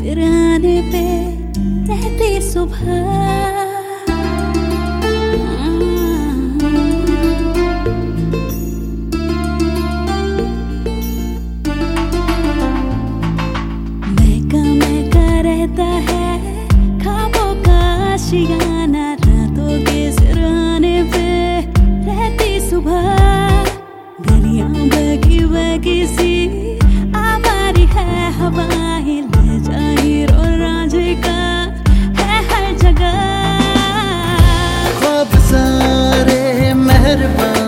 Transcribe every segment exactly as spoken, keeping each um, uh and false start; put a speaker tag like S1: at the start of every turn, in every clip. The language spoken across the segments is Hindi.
S1: सिरहाने पे रहती सुबह। महका महका रहता है ख्वाबों का आशियाना, रातों के सिरहाने पे रहती सुबह। गलियां बगी बगी सी आवारी है हवाएं, ले जाए रो रांझे का है हर जगह।
S2: ख्वाब सारे मेहरबान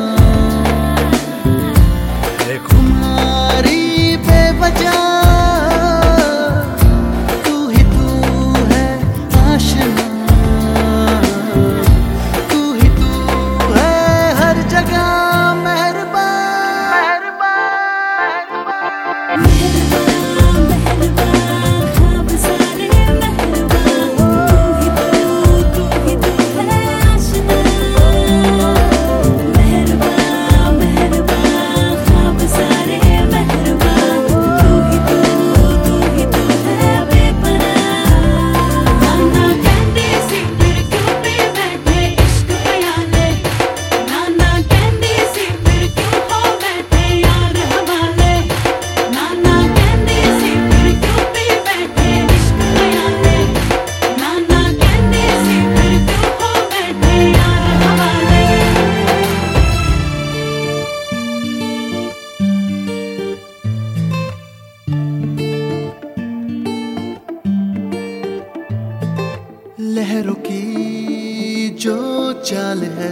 S2: है खुमारी बेवजह, तू ही तू है आशना, तू ही तू है हर जगह। लहरों की जो चाल है,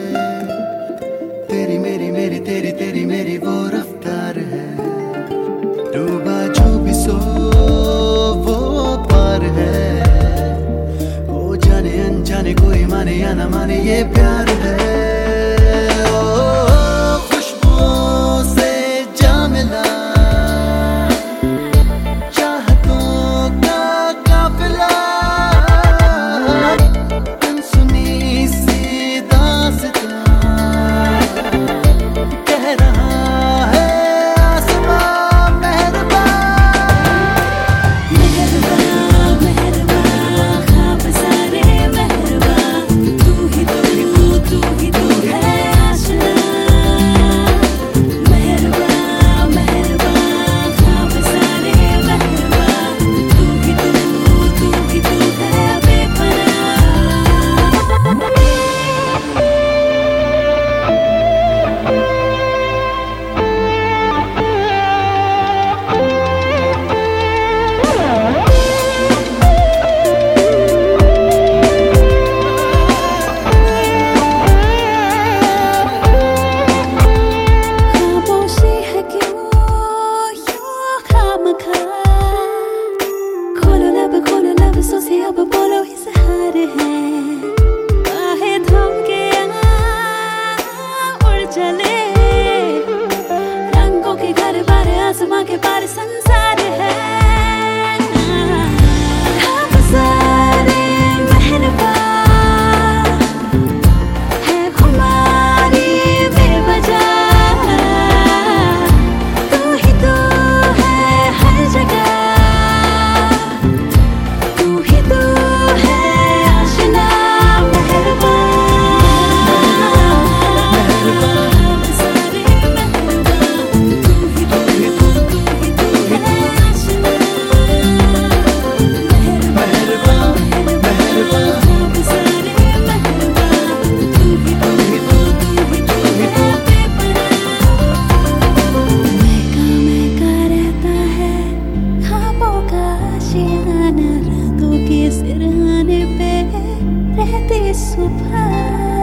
S2: तेरी मेरी मेरी तेरी तेरी मेरी वो रफ्तार है। डूबा जो भी सो वो पार है, वो जाने अनजाने कोई माने या ना माने ये प्यार है। ओ खुशबुओं से जा मिला चाहतों का काफिला, खोलो लब खोलो लब सोचे अब बोलो इजहार है। बाहें थाम के उड़ चले रंगों के घर बार आसमां के पार संसार है। ख्वाब सारे मेहरबान है खुमारी बेवजह, तू ही तो है हर जगह, तू ही तो है आशना। मेहरबान सारे मेहरबान, तू ही तू ही तू तू ही तू है आशना। मेहरबान मेहरबान सारे मेहरबान, तू ही तू ही तू तू ही तू है महका महका रहता है ख्वाबों का आशियाना, रातों के सिरहाने पे रहती सुबह।